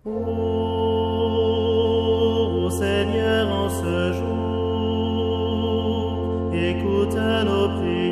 Ô Seigneur, en ce jour, écoute nos prières.